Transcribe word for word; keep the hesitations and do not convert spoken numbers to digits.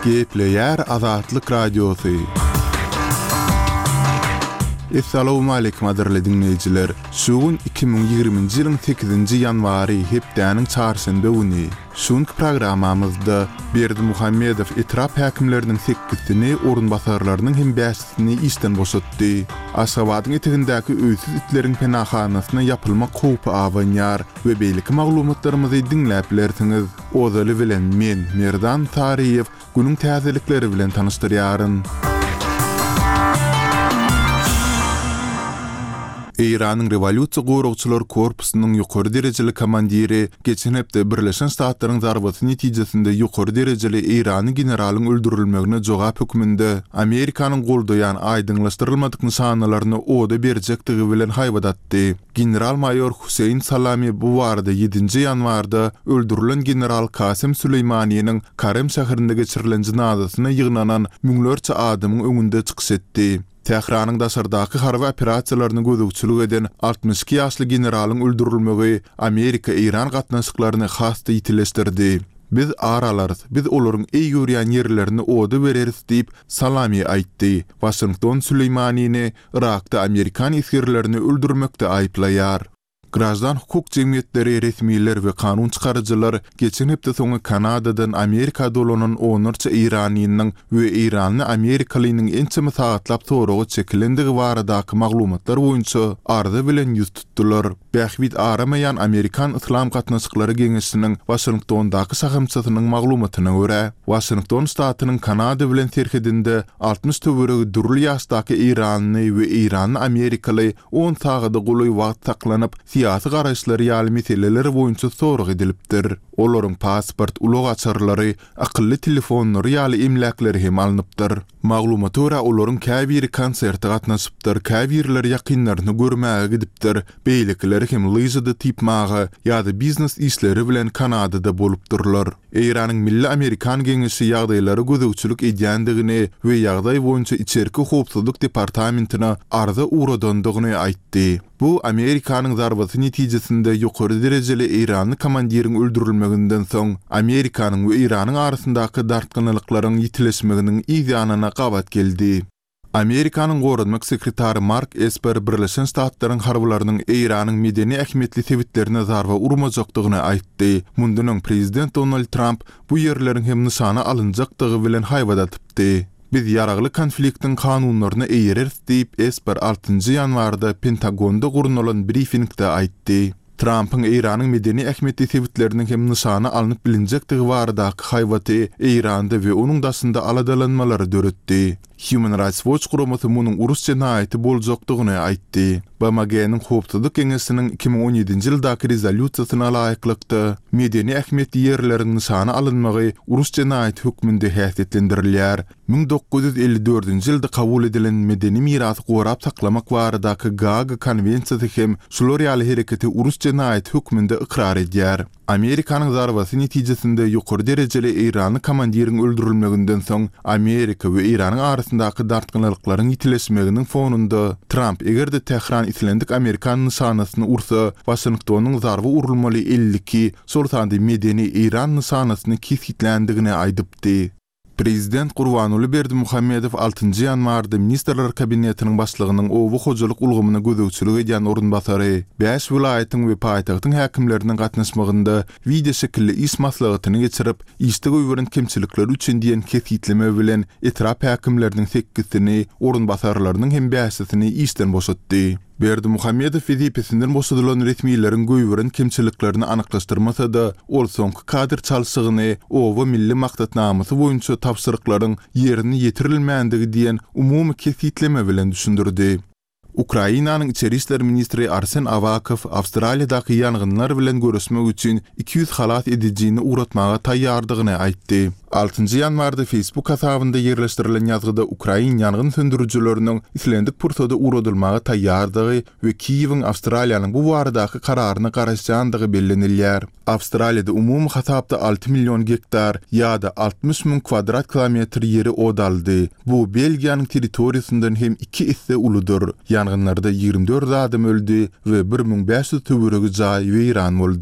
Gepleyer Azatlyk Radiosu. Assalamu alaykum adirli dinleyijiler. Şugun iki bin ýygrimiňji ýylyň sekizinji ýanwary hepdäniň çarşamba güni. Şuňky programamyzda Berdi Muhammedow etrap häkimleriniň sekizini orunbasarlarynyň hem bäşisini işden boşatdy. Aşgabatyň etegindäki öýsüz itleriň penahanasyna ýapylmak howpy awanýar we beýleki maglumatlarymyzy dinläp bilersiňiz. Ozaly bilen men Merdan Tariýew günüň täzelikleri bilen tanyşdyrýaryn. İran'ın Revolütsiýa Gowragçylar Korpusynyň ýokary derejeli komandiri geçen hepde Birleşen Ştatlaryň zarbaty netijesinde ýokary derejeli İrany generalyň öldürilmegine jogap hökmünde Amerikanyň goldaýan aýdyňlaşdyrylmadyk nişanalaryny oda berjektigi bilen haýbadatdy. General mayor Hüseyin Salami bu barada ýedinji ýanwarda öldürilen general Kasem Süleýmaniýanyň Karem şäherinde geçirilen jinazasyna ýygnanan müňlerçe adamyň öňünde çykyş etdi. Tehranyň daşardaky harby operasiýalaryny gözegçilik eden altmış iki ýaşly generalyň öldürilmegi Amerika Iran gatnaşyklaryny hasty ýitileşdirdi. Biz aralarız, biz olaryň eý görýän ýerlerini oda bereriz diýip Salami aýtdy. Washington Süleýmaniýany Irakda Amerikan iskerlerini öldürmekde aýplaýar. Grajdan hukuk jemgyýetleri, resmiler we kanun çykarjylar geçen hepde soňy Kanadadan Amerika dolanan onurça İraniynyň we Iranyny Amerikalynyň ençe saгатлap soragy çekilendigi baradaky maglumatlar boýunça arda bilen ýüz tutdular. Bähbit aramayan Amerikan Islam gatnaşyklary geňeşiniň Washingtondaky sahamçasynyň maglumatyna görä, Washington ştatynyň Kanada bilen terhedinde altmış töweregi durly ýaşdaky Iranyny we Iranyny Amerikaly on sagada goly wagt saklanyp siyasi garaşlary ýaly meseleler boýunça sorag edilipdir. Olaryň pasport, ulug açarlary, akylly telefonlary ýaly emlakleri hem alınıpdyr. Maglumaty görä olaryň käbiri konsertde gatnaşypdyr, käbirler ýakynlaryny görmäge gidipdir. Beýlekiler hem lyjada tipmagy ýa-da biznes işleri bilen Kanadada bolupdyrlar. Iranyň Milli Amerikan Geňeşi ýagdaýlary gözegçilik edýändigini we ýagdaý boýunça içerki howpsuzlyk departamentina arza uradandygyny aýtdy. Bu Amerikanyň zarbaty netijesinde ýokary derejeli Iranyň komandiriň öldürilmeginden soň Amerikanyň we Iranyň arasyndaky dartgynlyklaryň ýitileşmeginiň ýanyna gabat geldi. Amerikanyň Gorunmak sekretary Mark Esper Birleşen Ştatlaryň harbylarynyň Iranyň medeni ähmiýetli sebitlerine zarba urmajakdygyny aýtdy. Mundunyň prezident Donald Trump bu ýerleriň hem nişana alynjakdygy bilen haýbadatypdy. Biz ýaragly konfliktiň kanunlaryny eýereriz diýip Esper altynjy ýanwarda Pentagonda gurunalan briefingde aýtdy. Trump'ın Iranyň medeni ähmiýetli sebitleriniň hem nişana alınıp bilinjektigi baradaky haýbaty Iranda we onuň daşynda aladalanmalary döretdi. Human Rights Watch guramasy munyň urus jenaýaty boljakdygyny aýtdy. B M G'niň howpsuzlyk geňeşiniň iki bin on ýedinji ýyldaky rezolýusiýasyna laýyklykda medeni ähmiýetli ýerleriň nişana alynmagy urus jenaýaty hökmünde häsiýetlendirilýär. bin dokuz yüz elli dördünji ýylda kabul edilen medeni mirasy gorap saklamak baradaky Gaga konwensiýasy hem şular ýaly hereketi urus jenaýaty hökmünde ikrar edýär. Amerikanyň zarbaty netijesinde ýokary derejeli Iranyň komandiriň öldürilmeginden soň Amerika we Iranyň arasyndaky dartgynlyklaryň ýitileşmeginiň fonunda Trump egerde Tehran islendik Amerikan nişanasyny ursa Washingtonyň zarba urulmaly elli iki sortanda medeni İran nişanasyny kesitlendigini aýdypdy. Prezident Gurbanuly Berdi Muhammedow altynjy ýanwarda Ministrler Kabinetiniň başlygynyň owu hojalyk ulgamyna gözegçilik edýän orunbasary beş vilayatyň we paýtagtyň häkimleriniň gatnaşmagynda video şekilli iş maslahatyny geçirip işde göwüren kemçilikler üçin diýen kefitleme bilen etrap häkimleriniň sekizini orunbasarlarynyň hem beşisini işden boşatdy. Berdi Muhammedow wezipesinden boşadylan resmiýetlerin göwüren kemçiliklerini anyklaşdyrmasa da ol soňky kadr çalşygyny owa milli maksatnamysy boýunça tapşyryklaryň ýerini ýetirilmänligi diýen umumy kefitleme bilen düşündirdi. Ukrainanyň içeri işler ministri Arsen Avakow Awstraliýadaky ýangynlar bilen görüşmek üçin iki yüz halat edijini uratmaga taýýardygyny aýtdy. altynjy ýanwarda Facebook hasabynda ýerleşdirilen ýazgyda Ukrain ýangyn söndürüjileriniň islendik pursada uradylmaga taýýardygy we Kiýewiň Awstraliýanyň bu baradaky kararyny garaşjandygy bellenilýär. Awstraliýada umumy hasabda alty milyon hektar ýa-da altmış min kvadrat kilometr ýeri odaldy. Bu Belgiýanyň territoriýasyndan hem iki isse uludur. Ýangynlarda ýygrimi dört adam öldü we bir min beş ýüz töweregi jaý weýran boldy.